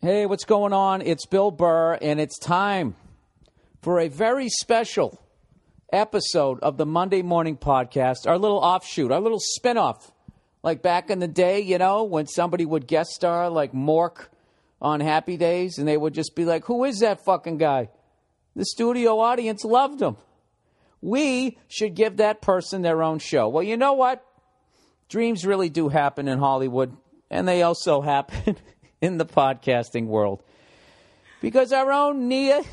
Hey, what's going on? It's Bill Burr, and it's time for a very special episode of the Monday Morning Podcast, our little offshoot, our little spinoff. Like back in the day, you know, when somebody would guest star like Mork on Happy Days, and they would just be like, who is that fucking guy? The studio audience loved him. We should give that person their own show. Well, you know what? Dreams really do happen in Hollywood, and they also happen in the podcasting world. Because our own Nia,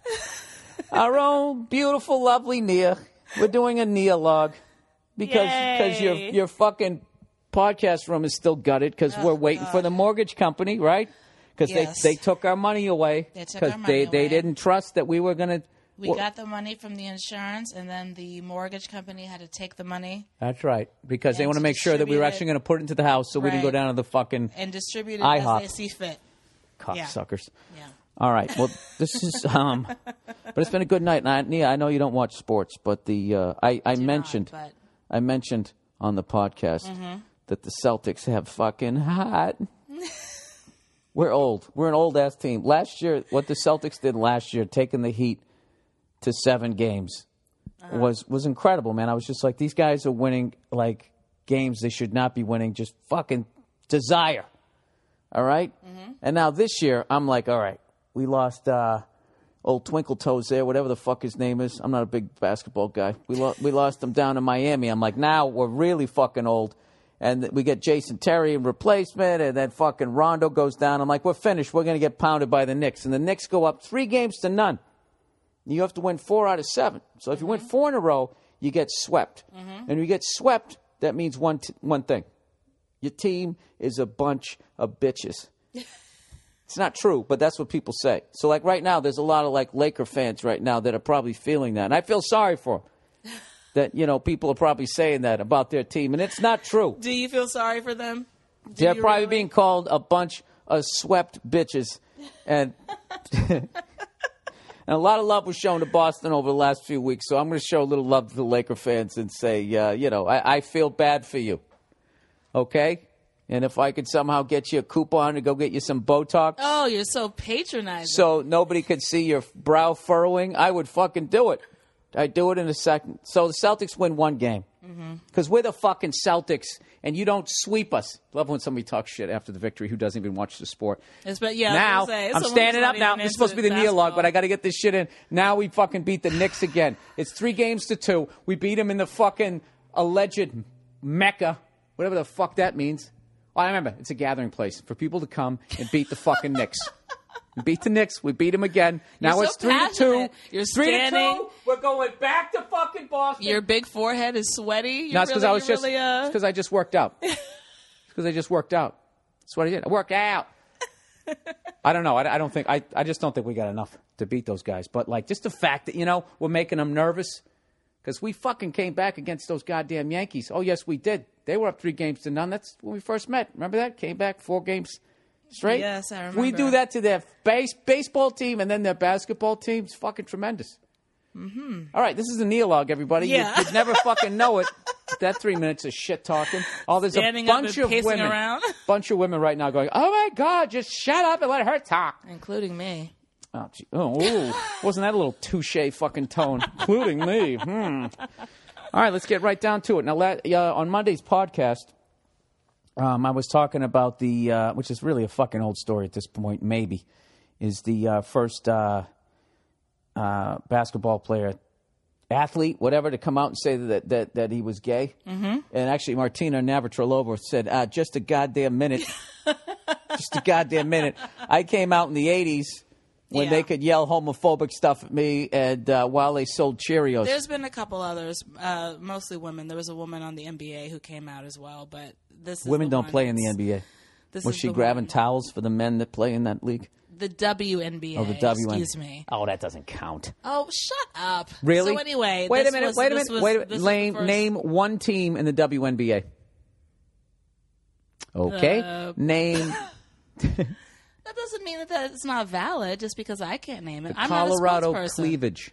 our own beautiful, lovely Nia, we're doing a Nia-log. Because your fucking podcast room is still gutted because we're waiting for the mortgage company, right? Because they took our money away. Because they didn't trust that we were going to. We got the money from the insurance, and then the mortgage company had to take the money. That's right. Because they want to make sure that we were actually going to put it into the house so we didn't go down to the fucking and distribute it IHOP. as they see fit. Cocksuckers. Yeah. All right. Well, this is but it's been a good night. And Nia, I know you don't watch sports, but I mentioned on the podcast that the Celtics have fucking hot. We're old. We're an old ass team. Last year, what the Celtics did last year, taking the Heat to 7 games, was incredible, man. I was just like, these guys are winning like games they should not be winning. Just fucking desire. All right? And now this year, I'm like, all right, we lost old Twinkle Toes there, whatever the fuck his name is. I'm not a big basketball guy. We lost him down in Miami. I'm like, now we're really fucking old. And we get Jason Terry in replacement, and then fucking Rondo goes down. I'm like, we're finished. We're going to get pounded by the Knicks. And the Knicks go up 3-0. You have to win 4 out of 7. So if you win 4 in a row, you get swept. And if you get swept, that means one thing. Your team is a bunch of bitches. It's not true, but that's what people say. So like right now, there's a lot of like Laker fans right now that are probably feeling that. And I feel sorry for them. That, you know, people are probably saying that about their team, and it's not true. Do you feel sorry for them? They're probably being called a bunch of swept bitches. And and a lot of love was shown to Boston over the last few weeks, so I'm going to show a little love to the Laker fans and say, you know, I feel bad for you. Okay? And if I could somehow get you a coupon to go get you some Botox. Oh, you're so patronizing. So nobody could see your brow furrowing, I would fucking do it. I'd do it in a second. So the Celtics win 1 game. Because we're the fucking Celtics, and you don't sweep us. Love when somebody talks shit after the victory who doesn't even watch the sport. Now, I'm standing up now. This is supposed to be the Nia-log, but I got to get this shit in. Now we fucking beat the Knicks again. It's 3-2. We beat them in the fucking alleged Mecca, whatever the fuck that means. Oh, I remember. It's a gathering place for people to come and beat the fucking Knicks. We beat the Knicks. We beat them again. Now it's 3-2. You're 3-2. We're going back to fucking Boston. Your big forehead is sweaty. No, it's because it's because I just worked out. It's because I just worked out. That's what I did. I worked out. I don't know. I just don't think we got enough to beat those guys. But like just the fact that, you know, we're making them nervous because we fucking came back against those goddamn Yankees. Oh, yes, we did. They were up 3-0. That's when we first met. Remember that? Came back 4 games straight? Yes, I remember. We do that to their baseball team and then their basketball team. It's fucking tremendous. All right, this is the Nia-log, everybody. Yeah. You'd never fucking know it. That 3 minutes of shit talking. Oh, there's Standing a bunch up and of pacing women. around. Bunch of women right now going, oh, my God, just shut up and let her talk. Including me. Oh, gee. Ooh. Wasn't that a little touche fucking tone? Including me. All right, let's get right down to it. Now, on Monday's podcast, I was talking about the, which is really a fucking old story at this point, maybe, is the first basketball player, athlete, whatever, to come out and say that he was gay. And actually, Martina Navratilova said, just a goddamn minute. Just a goddamn minute. I came out in the 80s when they could yell homophobic stuff at me and while they sold Cheerios. There's been a couple others, mostly women. There was a woman on the NBA who came out as well, but this is women don't play in the NBA. Was she grabbing towels for the men that play in that league? The WNBA. Oh, the WNBA. Excuse me. Oh, that doesn't count. Oh, shut up. Really? So anyway, wait a minute. Name one team in the WNBA. Okay. Name. That doesn't mean that it's not valid just because I can't name it. The I'm Colorado not a sports person. Cleavage.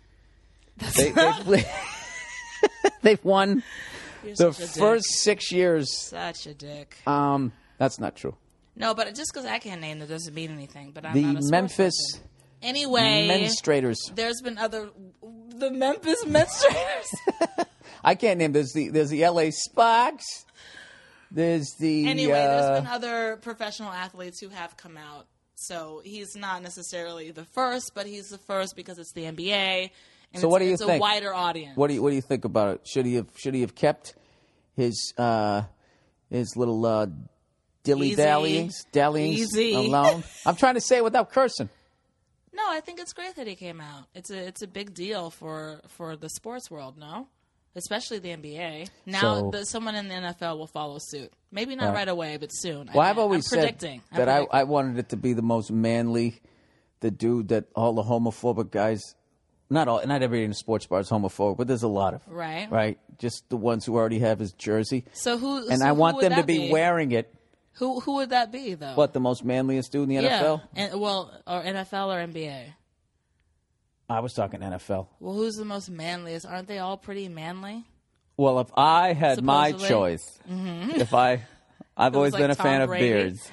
They've won the first 6 years. Such a dick. That's not true. No, but just because I can't name it doesn't mean anything. But I'm The not a sports Memphis person. Anyway, Menstruators. there's been the Memphis Menstruators. I can't name. There's the LA Sparks. There's the There's been other professional athletes who have come out. So he's not necessarily the first, but he's the first because it's the NBA. And so what do you it's think? a wider audience. What do you think about it? Should he have kept his little dallyings alone? I'm trying to say it without cursing. No, I think it's great that he came out. It's a big deal for the sports world, no? Especially the NBA. Now, someone in the NFL will follow suit. Maybe not right away, but soon. Well, I've always said that I wanted it to be the most manly, the dude that all the homophobic guys, not everybody in the sports bar is homophobic, but there's a lot of right, just the ones who already have his jersey. I want them to be wearing it. Who would that be, though? What, the most manliest dude in the NFL? Or NFL or NBA? I was talking NFL. Well, who's the most manliest? Aren't they all pretty manly? Well, if I had my choice, if I've always been a fan of beards.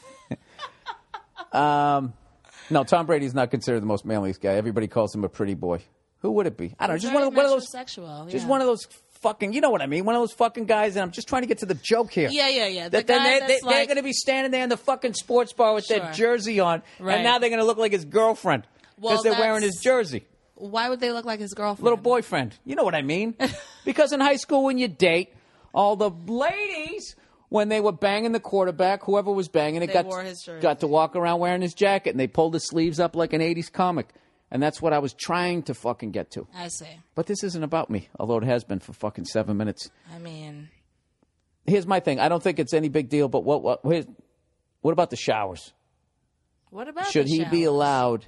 No, Tom Brady's not considered the most manliest guy. Everybody calls him a pretty boy. Who would it be? I don't know. Just one of those. Just one of those fucking. You know what I mean? One of those fucking guys. And I'm just trying to get to the joke here. Yeah. They're going to be standing there in the fucking sports bar with their jersey on, and now they're going to look like his girlfriend because they're wearing his jersey. Why would they look like his girlfriend? Little boyfriend. You know what I mean? Because in high school, when you date, all the ladies, when they were banging the quarterback, whoever was banging it, got to walk around wearing his jacket, and they pulled the sleeves up like an 80s comic. And that's what I was trying to fucking get to. I see. But this isn't about me, although it has been for fucking 7 minutes. I mean... Here's my thing. I don't think it's any big deal, but what about the showers? What about Should he be allowed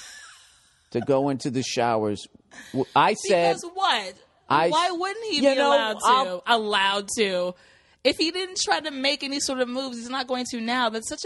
to go into the showers? I said... Because what? Why wouldn't he be allowed to? If he didn't try to make any sort of moves, he's not going to now. That's such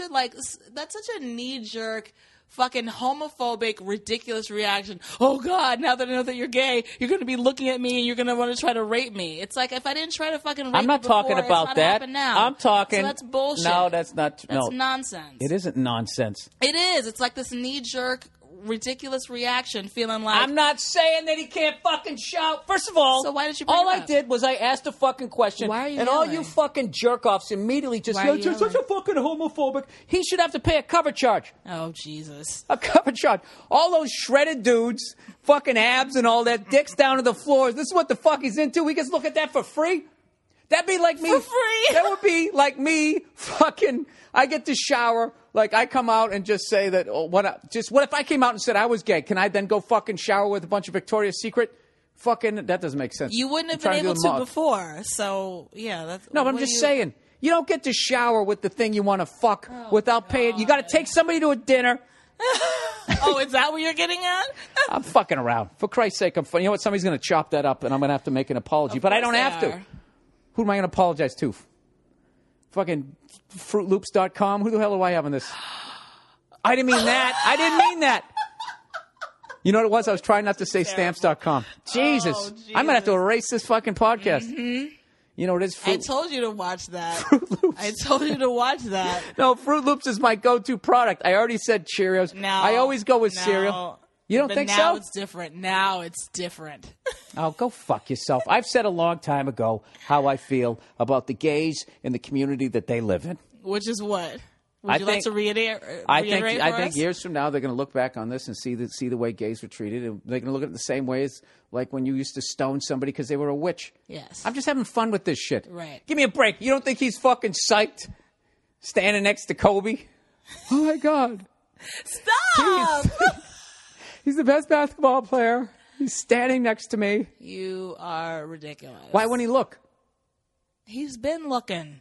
a knee-jerk, fucking homophobic, ridiculous reaction. Oh, God, now that I know that you're gay, you're going to be looking at me and you're going to want to try to rape me. It's like, if I didn't try to fucking rape I'm not you before, talking about that. Now. I'm talking... So that's bullshit. No, that's not... That's nonsense. It isn't nonsense. It is. It's like this knee-jerk, ridiculous reaction, feeling like... I'm not saying that he can't fucking shout. First of all... So why did you bring it up? All I did was I asked a fucking question. Why are you and yelling? all you fucking jerk-offs immediately just go, you're such a fucking homophobic. He should have to pay a cover charge. Oh, Jesus. A cover charge. All those shredded dudes, fucking abs and all that, dicks down to the floors. This is what the fuck he's into. We gets look at that for free? That'd be like me. For free? That would be like me fucking... I get to shower... Like, I come out and just say that, what if I came out and said I was gay? Can I then go fucking shower with a bunch of Victoria's Secret? Fucking, that doesn't make sense. You wouldn't have been able to before. So, yeah. That's, no, but I'm just saying. You don't get to shower with the thing you want to fuck without paying. You got to take somebody to a dinner. Oh, is that what you're getting at? I'm fucking around. For Christ's sake, I'm funny. You know what? Somebody's going to chop that up, and I'm going to have to make an apology. But I don't have to. Who am I going to apologize to? Fucking FruitLoops.com? Who the hell do I have on this? I didn't mean that. I didn't mean that. You know what it was? I was trying not to say Stamps.com. Jesus. I'm going to have to erase this fucking podcast. Mm-hmm. You know what it is? I told you to watch that. Fruit Loops. I told you to watch that. No, Fruit Loops is my go-to product. I already said Cheerios. I always go with cereal. You don't think so? Now it's different. Now it's different. Oh, go fuck yourself. I've said a long time ago how I feel about the gays in the community that they live in. Which is what? Would you like to reiterate I think years from now they're going to look back on this and see the way gays were treated, and they're going to look at it the same way as like when you used to stone somebody because they were a witch. Yes. I'm just having fun with this shit. Right. Give me a break. You don't think he's fucking psyched standing next to Kobe? Oh, my God. Stop! He's the best basketball player. He's standing next to me. You are ridiculous. Why wouldn't he look? He's been looking.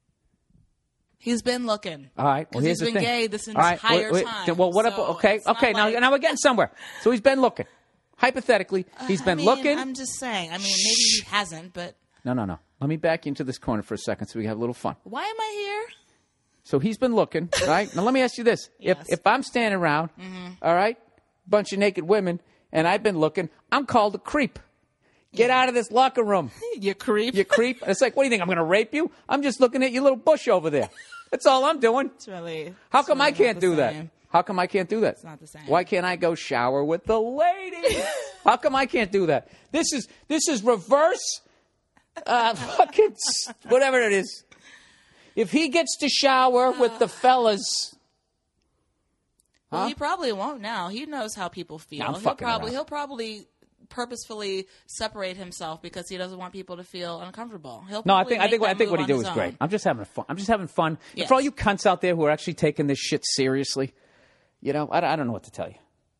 He's been looking. All right. Well, here's the thing. He's been gay this entire time. Well, what? Okay. Now we're getting somewhere. So he's been looking. Hypothetically, he's been looking. I'm just saying. I mean, maybe he hasn't, but... No. Let me back you into this corner for a second so we can have a little fun. Why am I here? So he's been looking, right? Now let me ask you this. Yes. If I'm standing around, all right, bunch of naked women, and I've been looking, I'm called a creep. Get out of this locker room. You creep. You creep. And it's like, what do you think? I'm going to rape you? I'm just looking at your little bush over there. That's all I'm doing. It's really. How come I can't do that? How come I can't do that? It's not the same. Why can't I go shower with the lady? How come I can't do that? This is reverse. Fucking whatever it is. If he gets to shower with the fellas. Well, he probably won't now. He knows how people feel. He'll probably purposefully separate himself because he doesn't want people to feel uncomfortable. I think what he do is great. I'm just having fun. Yes. And for all you cunts out there who are actually taking this shit seriously, I don't know what to tell you.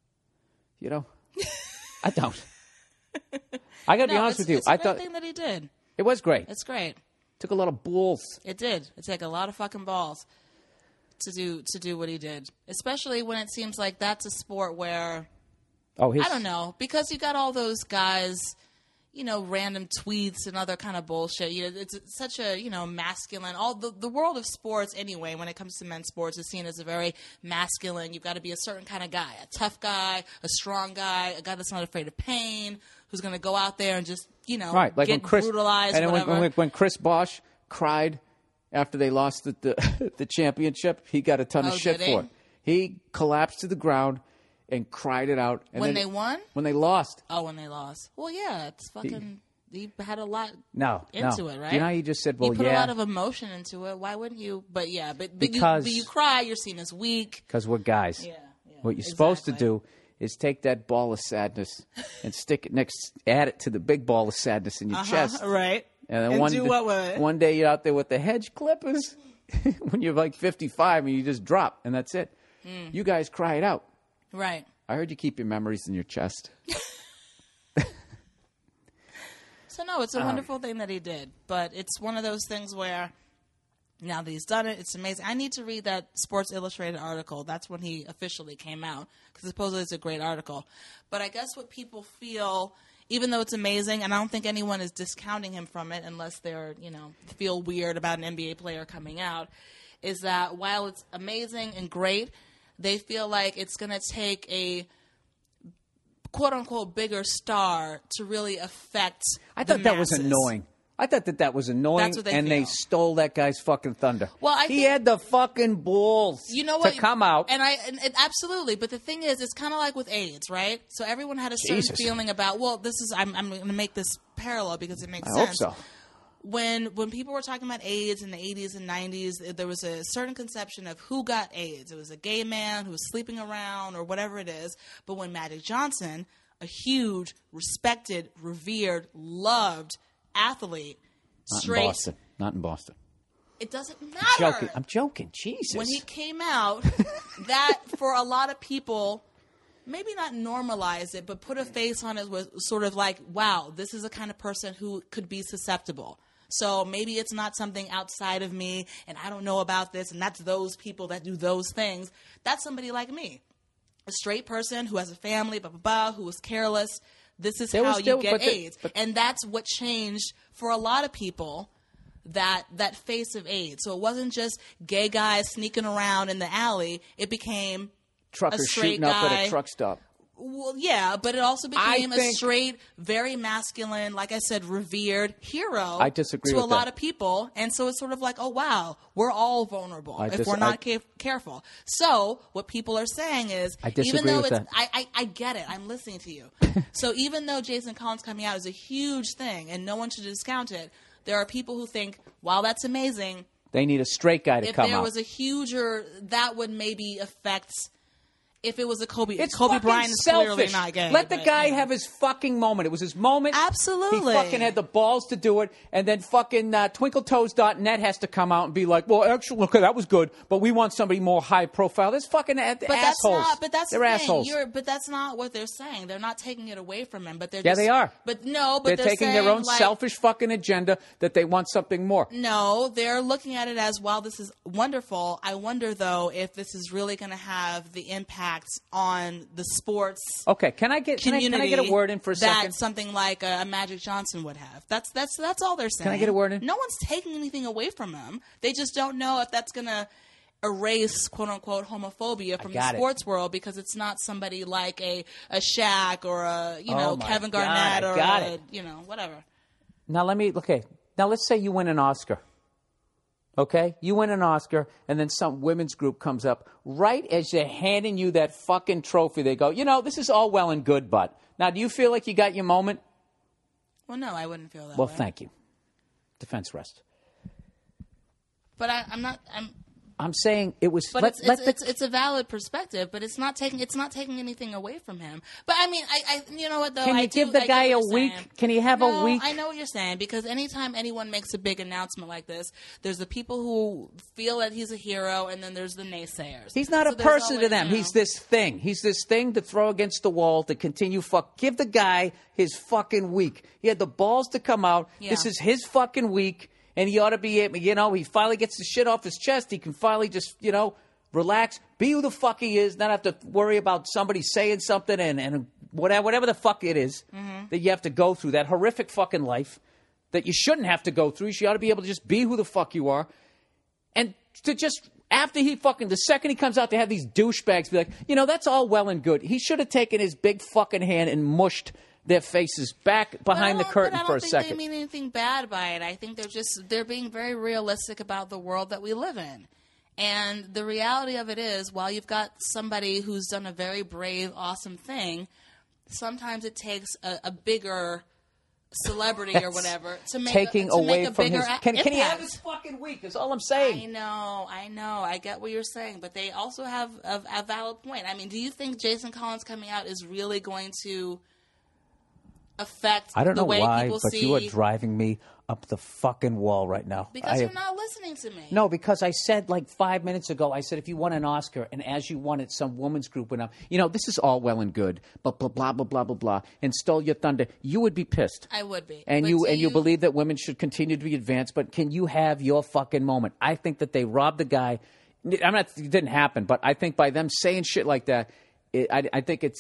I don't. I got to be honest with you. I thought thing that he did. It was great. It's great. Took a lot of balls. It did. It took a lot of fucking balls to do what he did, especially when it seems like that's a sport where. I don't know, because you got all those guys, random tweets and other kind of bullshit. It's such a, masculine. All the world of sports, anyway, when it comes to men's sports, is seen as a very masculine. You've got to be a certain kind of guy, a tough guy, a strong guy, a guy that's not afraid of pain, who's going to go out there and just, right. Like get brutalized. And when Chris Bosh cried after they lost the championship, he got a ton of shit for it. He collapsed to the ground and cried it out. And when they won? When they lost. Oh, when they lost. Well, yeah, it's fucking... He had a lot into it, right? You know how you just said, well, you put a lot of emotion into it. Why wouldn't you? But yeah, but you cry, you're seen as weak. Because we're guys. Yeah. What you're supposed to do is take that ball of sadness and stick it add it to the big ball of sadness in your chest. Right. And then one day you're out there with the hedge clippers when you're like 55 and you just drop and that's it. You guys cry it out. Right. I heard you keep your memories in your chest. So, no, it's a wonderful thing that he did. But it's one of those things where now that he's done it, it's amazing. I need to read that Sports Illustrated article. That's when he officially came out because supposedly it's a great article. But I guess what people feel, even though it's amazing, and I don't think anyone is discounting him from it unless they're, feel weird about an NBA player coming out, is that while it's amazing and great, they feel like it's going to take a quote-unquote bigger star to really affect I thought that was annoying. I thought that was annoying, That's what they feel. They stole that guy's fucking thunder. Well, he had the fucking balls to come out. And absolutely, but the thing is, it's kind of like with AIDS, right? So everyone had a certain feeling about, I'm going to make this parallel because it makes sense. I hope so. When people were talking about AIDS in the 80s and 90s, there was a certain conception of who got AIDS. It was a gay man who was sleeping around or whatever it is. But when Magic Johnson, a huge, respected, revered, loved athlete, Not in Boston. It doesn't matter. I'm joking. Jesus. When he came out, that for a lot of people, maybe not normalize it, but put a face on it was sort of like, wow, this is a kind of person who could be susceptible. So maybe it's not something outside of me, and I don't know about this, and that's those people that do those things. That's somebody like me, a straight person who has a family, who was careless. This is how you get AIDS. And that's what changed for a lot of people, that face of AIDS. So it wasn't just gay guys sneaking around in the alley. It became truckers shooting up at a truck stop. Well, yeah, but it also became a straight, very masculine, like I said, revered hero. I disagree to with a lot of people, and so it's sort of like, oh wow, we're all vulnerable if we're not careful. So what people are saying is, even though I get it, I'm listening to you. So even though Jason Collins coming out is a huge thing, and no one should discount it, there are people who think, wow, that's amazing. They need a straight guy to come out. If there was a huger, that would maybe affect. If it was a Kobe, it's Kobe Bryant is selfish. Clearly not gay. Let the guy have his fucking moment. It was his moment. Absolutely. He fucking had the balls to do it. And then fucking twinkletoes.net has to come out and be like, well, actually, okay, that was good, but we want somebody more high profile. There's fucking assholes. They're assholes. But that's not what they're saying. They're not taking it away from him. But they're they are. But no, they're taking their own selfish fucking agenda that they want something more. No, they're looking at it as, while this is wonderful, I wonder, though, if this is really going to have the impact on the sports can I get a word in for a second? That something like a Magic Johnson would have. That's all they're saying. Can I get a word in? No one's taking anything away from him. They just don't know if that's going to erase quote unquote homophobia from the sports world, because it's not somebody like a Shaq or a Kevin Garnett or whatever. Now let's say you win an Oscar. Okay? You win an Oscar, and then some women's group comes up. Right as they're handing you that fucking trophy, they go, this is all well and good, but. Now, do you feel like you got your moment? Well, no, I wouldn't feel that way. Well, thank you. Defense rest. But I'm saying it was. But it's a valid perspective, but it's not taking anything away from him. But I mean, I you know what though? Can you give the guy a week? Can he have a week? I know what you're saying, because anytime anyone makes a big announcement like this, there's the people who feel that he's a hero, and then there's the naysayers. He's not a person to them. He's this thing. He's this thing to throw against the wall to continue. Give the guy his fucking week. He had the balls to come out. Yeah. This is his fucking week. And he ought to be, he finally gets the shit off his chest. He can finally just, relax, be who the fuck he is, not have to worry about somebody saying something and whatever the fuck it is that you have to go through, that horrific fucking life that you shouldn't have to go through. You ought to be able to just be who the fuck you are. And to just, after the second he comes out, to have these douchebags be like, that's all well and good. He should have taken his big fucking hand and mushed their faces back behind the curtain for a second. I don't think they mean anything bad by it. I think they're being very realistic about the world that we live in. And the reality of it is, while you've got somebody who's done a very brave, awesome thing, sometimes it takes a bigger celebrity or whatever to make taking to away make a from bigger his. Can he have his fucking week? Is all I'm saying. I know. I get what you're saying, but they also have a valid point. I mean, do you think Jason Collins coming out is really going to affect I don't the know way why, people but see? You are driving me up the fucking wall right now. Because you're not listening to me. No, because I said like 5 minutes ago, I said if you won an Oscar and as you won it, some woman's group went up, this is all well and good, but blah, blah, blah, blah, blah, blah, and stole your thunder, you would be pissed. I would be. And you believe that women should continue to be advanced, but can you have your fucking moment? I think that they robbed the guy. It didn't happen, but I think by them saying shit like that, I think it's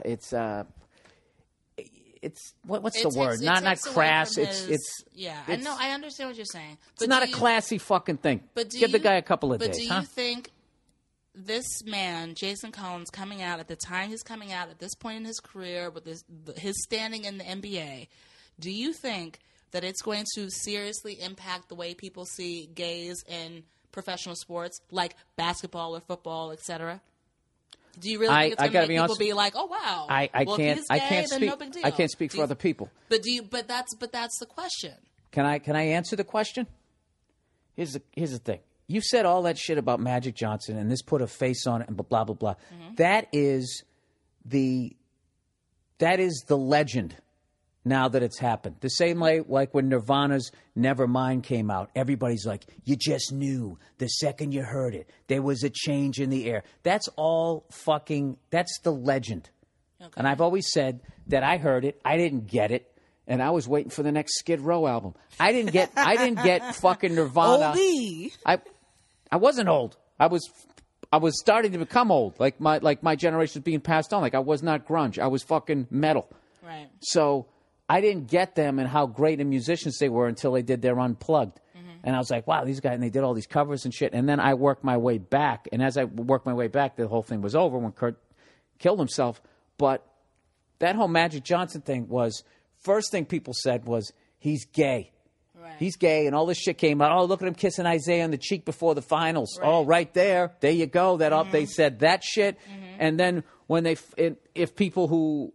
what's the word? Not crass. I know. I understand what you're saying. But it's not a classy fucking thing. But give the guy a couple of days. But do you think this man, Jason Collins, coming out at the time he's coming out at this point in his career with his standing in the NBA, do you think that it's going to seriously impact the way people see gays in professional sports like basketball or football, etc.? Do you really think it's going to make people be like, "Oh wow"? I can't speak. No big deal. I can't speak for other people. But that's the question. Can I answer the question? Here's the thing. You said all that shit about Magic Johnson and this put a face on it and blah blah blah. Mm-hmm. That is the legend. Now that it's happened. The same way like when Nirvana's Nevermind came out. Everybody's like, you just knew the second you heard it. There was a change in the air. That's all that's the legend. Okay. And I've always said that I heard it. I didn't get it. And I was waiting for the next Skid Row album. I didn't get fucking Nirvana. Oldie. I wasn't old. I was starting to become old. Like my generation was being passed on. Like I was not grunge. I was fucking metal. Right. So I didn't get them and how great of musicians they were until they did their Unplugged. Mm-hmm. And I was like, wow, these guys, and they did all these covers and shit. And then I worked my way back. And as I worked my way back, the whole thing was over when Kurt killed himself. But that whole Magic Johnson thing was, first thing people said was, he's gay. Right. He's gay. And all this shit came out. Oh, look at him kissing Isaiah on the cheek before the finals. Right. Oh, right there. There you go. They said that shit. Mm-hmm. And then when if people who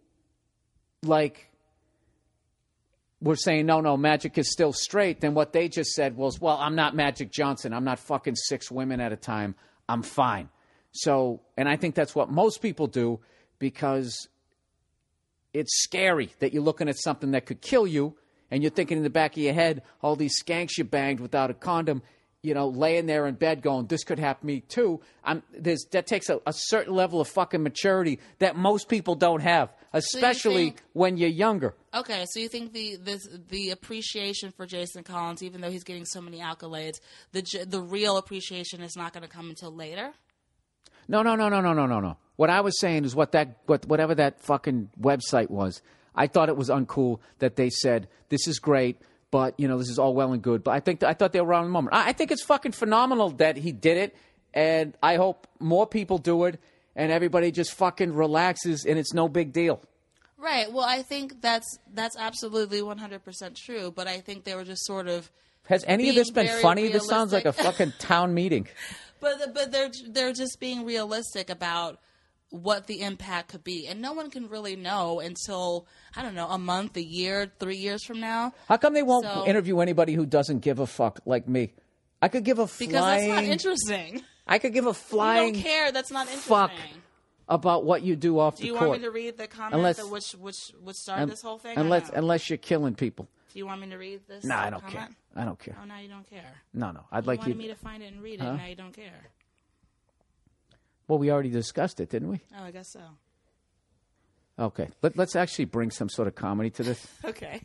were saying, no, Magic is still straight, then what they just said was, well, I'm not Magic Johnson. I'm not fucking 6 women at a time. I'm fine. So, and I think that's what most people do because it's scary that you're looking at something that could kill you and you're thinking in the back of your head, all these skanks you banged without a condom, laying there in bed going, this could happen to me too. That takes a certain level of fucking maturity that most people don't have, especially when you're younger. Okay, so you think the appreciation for Jason Collins, even though he's getting so many accolades, the real appreciation is not going to come until later? No. What I was saying is whatever that fucking website was, I thought it was uncool that they said, this is great, but, this is all well and good. But I thought they were around the moment. I think it's fucking phenomenal that he did it, and I hope more people do it, and everybody just fucking relaxes, and it's no big deal. Right. Well, I think that's absolutely 100% true, but I think they were just sort of Has any of this been funny? Realistic. This sounds like a fucking town meeting. But they're just being realistic about what the impact could be. And no one can really know until, I don't know, a month, a year, 3 years from now. How come they won't interview anybody who doesn't give a fuck like me? I could give a flying... Because that's not interesting. I could give a flying... You don't care. That's not interesting. Fuck about what you do off the court. Do you want me to read the comment which started this whole thing? Unless you're killing people. Do you want me to read this? No, I don't care. I don't care. Oh, now you don't care. No. I'd like you... wanted me to find it and read it, and now you don't care. Well, we already discussed it, didn't we? Oh, I guess so. Okay. Let's actually bring some sort of comedy to this. Okay.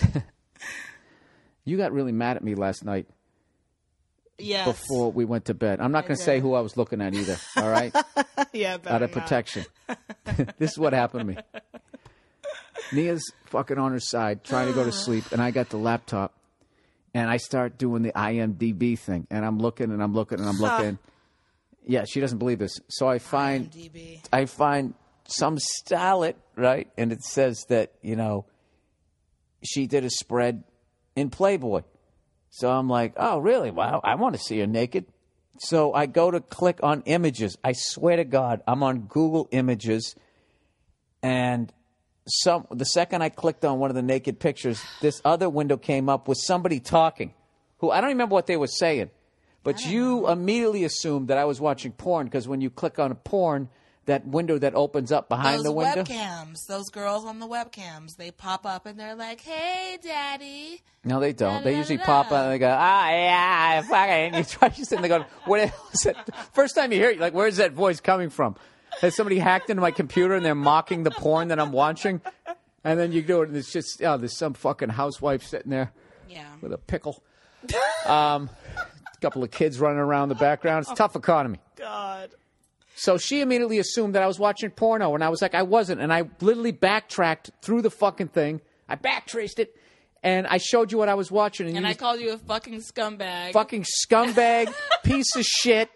You got really mad at me last night. Yes. Before we went to bed. I'm not going to say who I was looking at either, all right? Yeah, out of protection. This is what happened to me. Nia's fucking on her side, trying to go to sleep, and I got the laptop, and I start doing the IMDb thing, and I'm looking, and I'm looking, and I'm looking. Yeah, she doesn't believe this. So I find some starlet, right? And it says that, she did a spread in Playboy. So I'm like, oh, really? Wow, I want to see her naked. So I go to click on images. I swear to God, I'm on Google Images. And the second I clicked on one of the naked pictures, this other window came up with somebody talking, who I don't remember what they were saying. But you immediately assumed that I was watching porn because when you click on a porn, that window that opens up behind the window. Those webcams, those girls on the webcams, they pop up and they're like, "Hey, Daddy." No, they don't. They usually pop up and they go, yeah, fucking. You try to sit and they go, what is it? First time you hear it, you're like, where's that voice coming from? Has somebody hacked into my computer and they're mocking the porn that I'm watching? And then you do it and it's just, there's some fucking housewife sitting there with a pickle. Couple of kids running around the background. It's a tough economy. God. So she immediately assumed that I was watching porno, and I was like, I wasn't. And I literally backtracked through the fucking thing. I backtraced it, and I showed you what I was watching. And I called you a fucking scumbag. Fucking scumbag, piece of shit.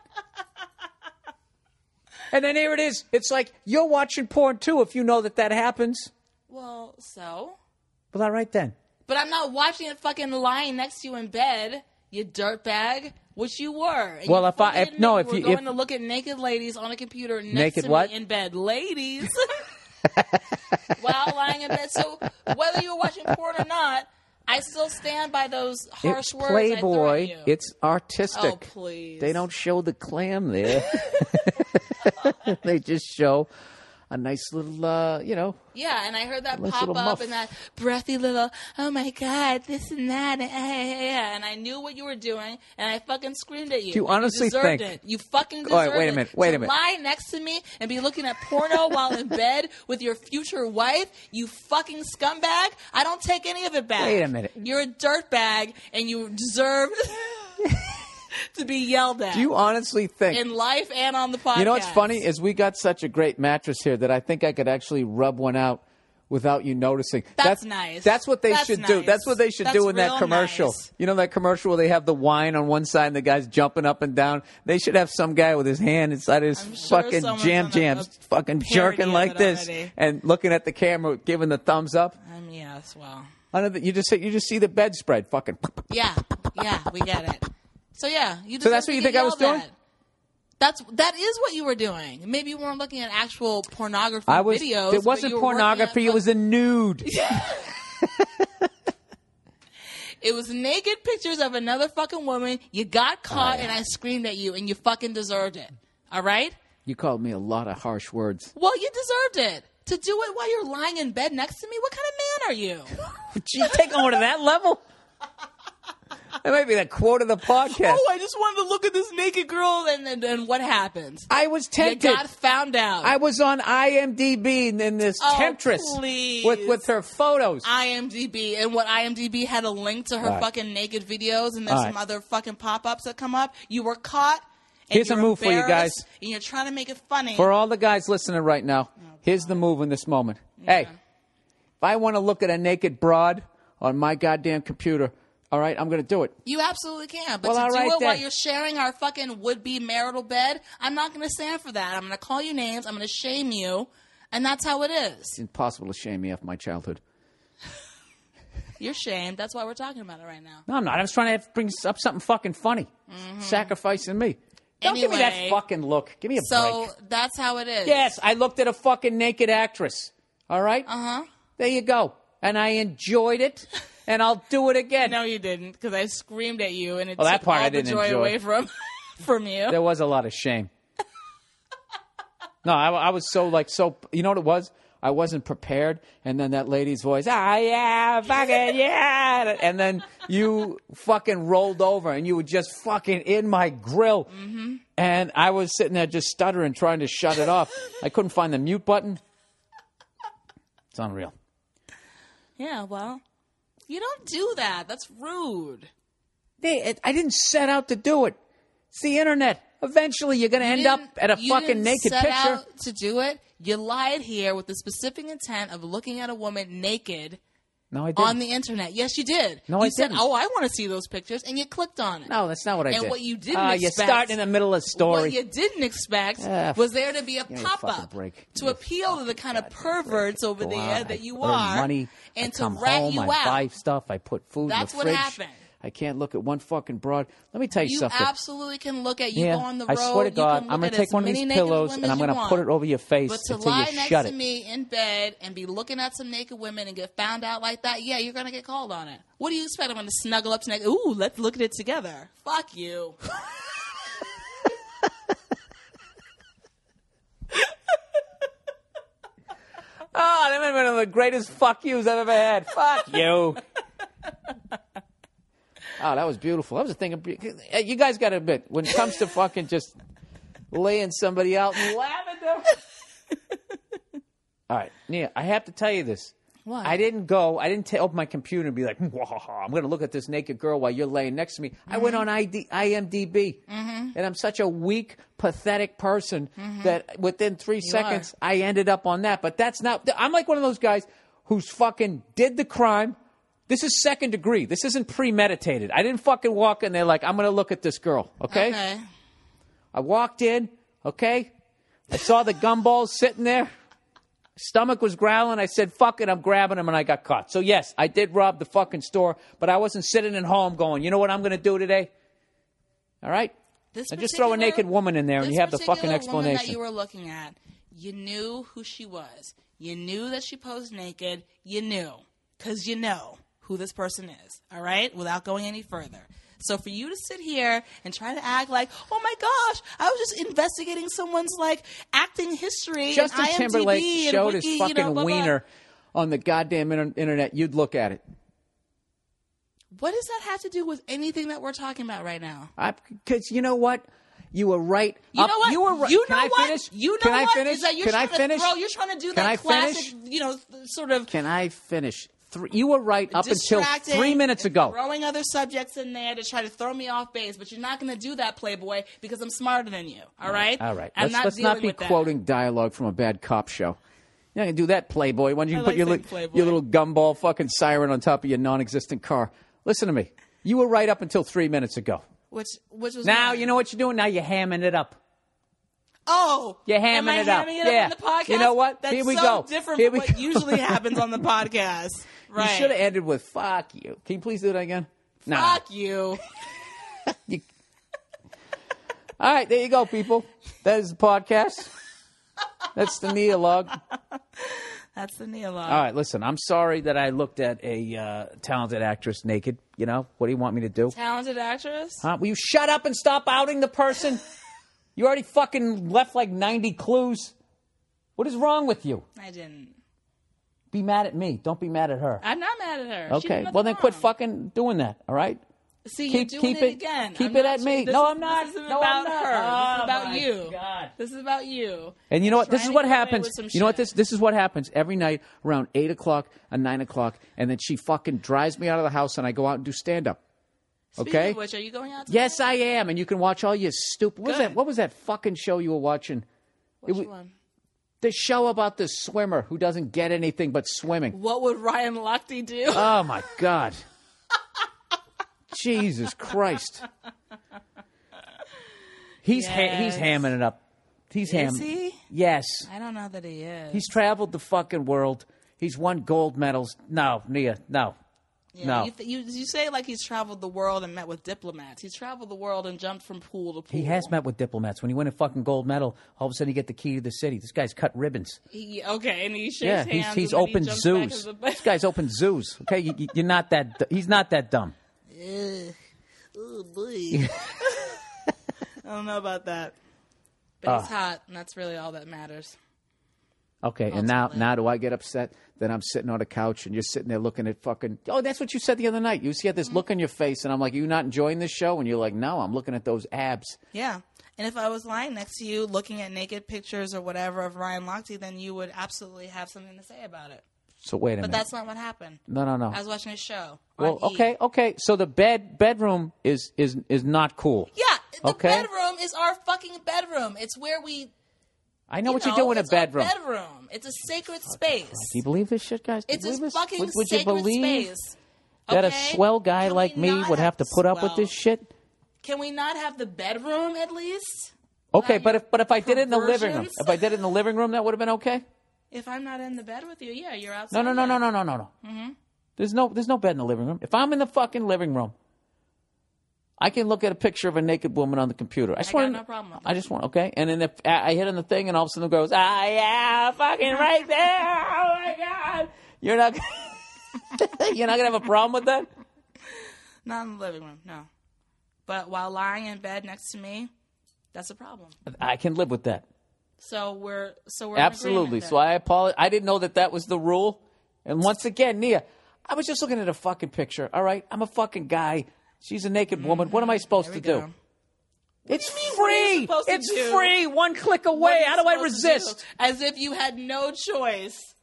And then here it is. It's like, you're watching porn, too, if you know that happens. Well, so? Well, all right then. But I'm not watching it fucking lying next to you in bed. You dirtbag, which you were. And well, if you going to look at naked ladies on a computer next to me in bed, ladies, while lying in bed. So whether you're watching porn or not, I still stand by those harsh words. Playboy. I threw at you. It's artistic. Oh, please. They don't show the clam there. They just show a nice little, Yeah, and I heard that nice pop up muff. and that breathy little, oh my God, this and that. And I knew what you were doing, and I fucking screamed at you. Do you honestly think? It. You fucking deserved it. Wait a minute. Lie next to me and be looking at porno while in bed with your future wife, you fucking scumbag. I don't take any of it back. Wait a minute. You're a dirtbag, and you deserve to be yelled at. Do you honestly think? In life and on the podcast. You know what's funny is we got such a great mattress here that I think I could actually rub one out without you noticing. That's nice. That's what they should do. That's what they should do in that commercial. Nice. You know that commercial where they have the wine on one side and the guy's jumping up and down? They should have some guy with his hand inside his fucking jams, fucking jerking like this and looking at the camera, giving the thumbs up. Yes, well. You just see the bedspread fucking. Yeah, we get it. So yeah, so that's what you think I was doing? That is what you were doing. Maybe you weren't looking at actual pornography videos. It wasn't pornography. It was a nude. It was naked pictures of another fucking woman. You got caught, and I screamed at you, and you fucking deserved it. All right? You called me a lot of harsh words. Well, you deserved it. To do it while you're lying in bed next to me? What kind of man are you? Gee, take on to that level? That might be the quote of the podcast. Oh, I just wanted to look at this naked girl, and what happens? I was tempted. You got found out. I was on IMDb and this temptress with her photos. IMDb, and what IMDb had a link to her fucking naked videos, and there's some other fucking pop-ups that come up. You were caught. And here's a move for you guys. And you're trying to make it funny. For all the guys listening right now, here's the move in this moment. Yeah. Hey, if I want to look at a naked broad on my goddamn computer, all right, I'm going to do it. You absolutely can. But to do it while you're sharing our fucking would-be marital bed, I'm not going to stand for that. I'm going to call you names. I'm going to shame you. And that's how it is. It's impossible to shame me after my childhood. You're shamed. That's why we're talking about it right now. No, I'm not. I was trying to bring up something fucking funny. Sacrificing me. Don't give me that fucking look. Give me a break. So that's how it is. Yes, I looked at a fucking naked actress. All right? Uh-huh. There you go. And I enjoyed it, and I'll do it again. No, you didn't, because I screamed at you, and it that took part all I the didn't joy enjoy. away from you. There was a lot of shame. No, I was so, you know what it was? I wasn't prepared, and then that lady's voice, yeah, fucking, yeah. And then you fucking rolled over, and you were just fucking in my grill. Mm-hmm. And I was sitting there just stuttering, trying to shut it off. I couldn't find the mute button. It's unreal. Yeah, well, you don't do that. That's rude. I didn't set out to do it. It's the internet. Eventually, you're going to end up at a fucking naked picture. You set out to do it. You lied here with the specific intent of looking at a woman naked. No, I didn't. On the internet. Yes, you did. No, I didn't. Said, oh, I want to see those pictures, and you clicked on it. No, that's not what I did. And what you didn't expect... You start in the middle of the story. What you didn't expect was there to be a pop-up to appeal to the kind of perverts over there that you are, money, and to rat you out. I buy stuff. I put food in the fridge. That's what happened. I can't look at one fucking broad. Let me tell you something. You absolutely can look at, you go on the road. I swear to God, I'm going to take one of these pillows and I'm going to put it over your face until you shut it. But to lie next to me in bed and be looking at some naked women and get found out like that, yeah, you're going to get called on it. What do you expect? I'm going to snuggle up to naked. Ooh, let's look at it together. Fuck you. Oh, that might have been one of the greatest fuck yous I've ever had. Fuck you. Oh, that was beautiful. That was a thing. You guys got to admit, when it comes to fucking just laying somebody out and laughing them. All right, Nia, I have to tell you this. What? I didn't open my computer and be like, I'm going to look at this naked girl while you're laying next to me. Mm-hmm. I went on IMDb, and I'm such a weak, pathetic person that within 3 seconds, I ended up on that. But that's not, I'm like one of those guys who's fucking did the crime. This is second degree. This isn't premeditated. I didn't fucking walk in there like, I'm going to look at this girl, okay? I walked in, okay? I saw the gumballs sitting there. Stomach was growling. I said, fuck it, I'm grabbing them, and I got caught. So, yes, I did rob the fucking store, but I wasn't sitting at home going, you know what I'm going to do today? All right? I just throw a naked woman in there, and you have the fucking explanation. Woman that you were looking at, you knew who she was. You knew that she posed naked. You knew, because you know who this person is, all right, without going any further. So for you to sit here and try to act like, oh my gosh, I was just investigating someone's like acting history. Justin and Timberlake showed his fucking blah, blah, wiener on the goddamn internet. You'd look at it. What does that have to do with anything that we're talking about right now? Because you know what? You were right. You know what? You were right. You know Can I what? finish? You know Can I what? finish? Is that you're Can I trying finish? To throw, you're trying to do Can that I classic, finish? Sort of. Can I finish? You were right up until 3 minutes ago. Throwing other subjects in there to try to throw me off base, but you're not going to do that, Playboy, because I'm smarter than you. All right? All right. Let's not be quoting dialogue from a bad cop show. You're not going to do that, Playboy. Why don't you put your little gumball fucking siren on top of your non-existent car? Listen to me. You were right up until 3 minutes ago. Which was now, you know what you're doing? Now you're hamming it up. Oh, you're hamming it up. Yeah. On the podcast? You know what? That's Here we so go. different from what usually happens on the podcast. Right. You should have ended with "fuck you." Can you please do that again? Fuck you. All right, there you go, people. That is the podcast. That's the Neologue. That's the Neologue. All right, listen. I'm sorry that I looked at a talented actress naked. You know, what do you want me to do? Talented actress? Will you shut up and stop outing the person? You already fucking left like 90 clues. What is wrong with you? I didn't. Be mad at me. Don't be mad at her. I'm not mad at her. Okay, well then quit fucking doing that, all right? See, you're doing it again. Keep it at me. No, I'm not. This isn't about her. This is about you. God. This is about you. And you know what? This is what happens. You know what? This is what happens every night around 8 o'clock and 9 o'clock, and then she fucking drives me out of the house, and I go out and do stand-up. Okay? Speaking of which, are you going out tonight? Yes, I am, and you can watch all your stupid... What was that fucking show you were watching? Which one? The show about the swimmer who doesn't get anything but swimming. What would Ryan Lochte do? Oh, my God. Jesus Christ. He's hamming it up. Is he? Yes. I don't know that he is. He's traveled the fucking world. He's won gold medals. No, Nia, no. Yeah, no. You say like he's traveled the world and met with diplomats. He's traveled the world and jumped from pool to pool. He has met with diplomats. When you win a fucking gold medal, all of a sudden you get the key to the city. This guy's cut ribbons. And he shakes hands. He's opened zoos. This guy's opened zoos. Okay, you're not that. He's not that dumb. Oh boy. I don't know about that. But he's hot, and that's really all that matters. Okay, and now do I get upset that I'm sitting on a couch and you're sitting there looking at fucking... Oh, that's what you said the other night. You had this look on your face, and I'm like, you not enjoying this show? And you're like, no, I'm looking at those abs. Yeah. And if I was lying next to you looking at naked pictures or whatever of Ryan Lochte, then you would absolutely have something to say about it. So wait a minute. But that's not what happened. No. I was watching a show. Well, okay. So the bedroom is not cool. Yeah, the bedroom is our fucking bedroom. It's where we... I know what you do in a bedroom. It's our bedroom. It's a sacred space. Do you believe this shit, guys? It's a fucking would you sacred believe space. That a swell guy like me would have to put up with this shit? Can we not have the bedroom at least? Okay, but if I did it in the living room, that would have been okay. If I'm not in the bed with you, yeah, you're outside. No. Mm-hmm. There's no bed in the living room. If I'm in the fucking living room, I can look at a picture of a naked woman on the computer. I got no problem with that. I just want, okay? And then if I hit on the thing and all of a sudden it goes, yeah, fucking right there. Oh, my God. You're not going to have a problem with that? Not in the living room, no. But while lying in bed next to me, that's a problem. I can live with that. So we're absolutely. So I apologize. I didn't know that was the rule. And once again, Nia, I was just looking at a fucking picture. All right, I'm a fucking guy. She's a naked woman. What am I supposed to do? It's free. It's free. One click away. How do I resist? As if you had no choice.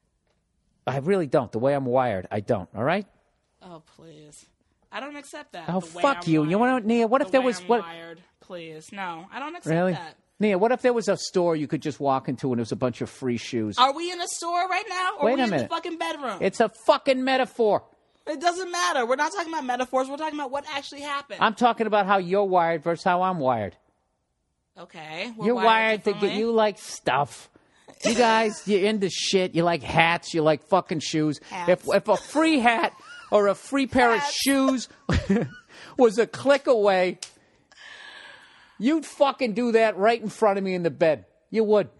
I really don't. The way I'm wired, I don't. All right. Oh please, I don't accept that. Oh fuck you. You want to, Nia? What if there was what? Wired, please, no, I don't accept that. Nia, what if there was a store you could just walk into and there was a bunch of free shoes? Are we in a store right now, or Wait are we a minute. in the fucking bedroom? It's a fucking metaphor. It doesn't matter. We're not talking about metaphors. We're talking about what actually happened. I'm talking about how you're wired versus how I'm wired. Okay. You're wired to get, you like stuff. You guys, you're into shit. You like hats. You like fucking shoes. Hats. If a free hat or a free pair of shoes was a click away, you'd fucking do that right in front of me in the bed. You would.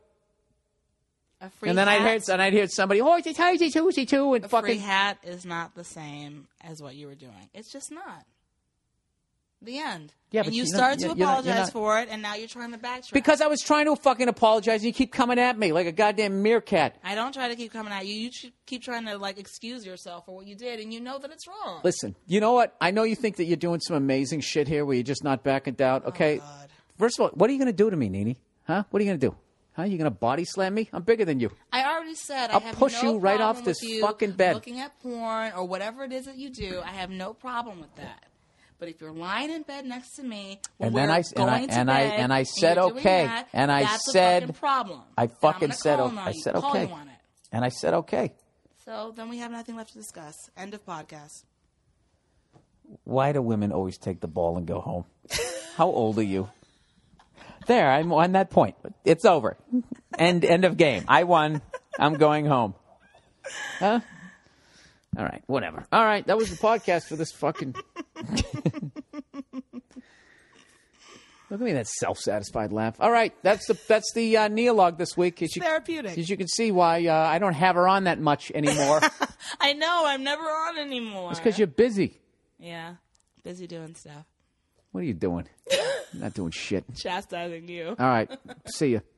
A free and then hat? I'd hear somebody, hoity toity toosy too, and fucking. A free hat is not the same as what you were doing. It's just not. The end. Yeah, and but you started to apologize for it, and now you're trying to backtrack. Because I was trying to fucking apologize, and you keep coming at me like a goddamn meerkat. I don't try to keep coming at you. You keep trying to excuse yourself for what you did, and you know that it's wrong. Listen, you know what? I know you think that you're doing some amazing shit here, where you're just not backing down. Okay. Oh, God. First of all, what are you going to do to me, Nene? Huh? What are you going to do? Huh? You going to body slam me? I'm bigger than you. I already said I'll I have push no you right problem off this with you fucking bed. looking at porn or whatever it is that you do. I have no problem with that. But if you're lying in bed next to me, and I said okay, and I said a fucking problem. I fucking said okay. I said okay, you on it. And I said okay. So then we have nothing left to discuss. End of podcast. Why do women always take the ball and go home? How old are you? There, I'm on that point. It's over. End of game. I won. I'm going home. Huh? All right, whatever. All right, that was the podcast for this fucking... Look at me, that self-satisfied laugh. All right, that's the Neolog this week. Therapeutic. As you can see why I don't have her on that much anymore. I know, I'm never on anymore. It's because you're busy. Yeah, busy doing stuff. What are you doing? Not doing shit. Chastising you. All right, see ya.